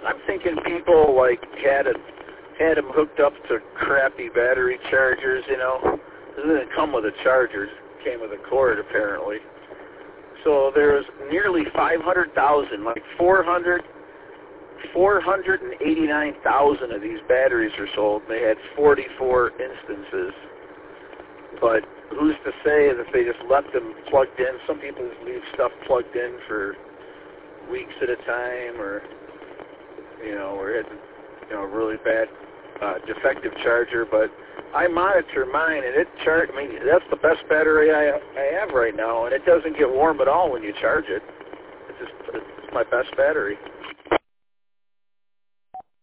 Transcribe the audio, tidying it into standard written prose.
I'm thinking people like had them hooked up to crappy battery chargers, you know. It didn't come with a charger. It came with a cord, apparently. So there's nearly 500,000, like 489,000 of these batteries are sold. They had 44 instances. But who's to say that if they just left them plugged in? Some people just leave stuff plugged in for weeks at a time, or had a really bad defective charger. But I monitor mine, and that's the best battery I have right now, and it doesn't get warm at all when you charge it. It's my best battery.